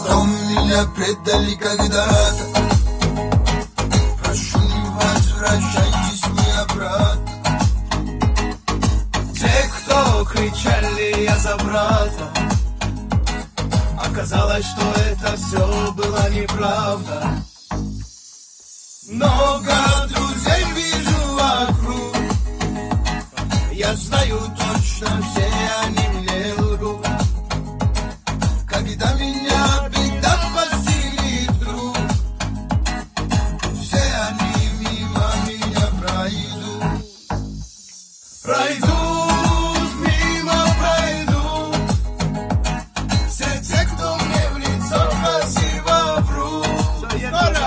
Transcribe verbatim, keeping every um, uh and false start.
Потом меня предали когда-то. Прошу, не возвращайтесь вы обратно. Те, кто кричали я за брата, оказалось, что это все была неправда. Много друзей вижу вокруг, я знаю точно, все они мне лгут. Когда меня беда постигнет вдруг, все они мимо меня пройдут. Пройдут.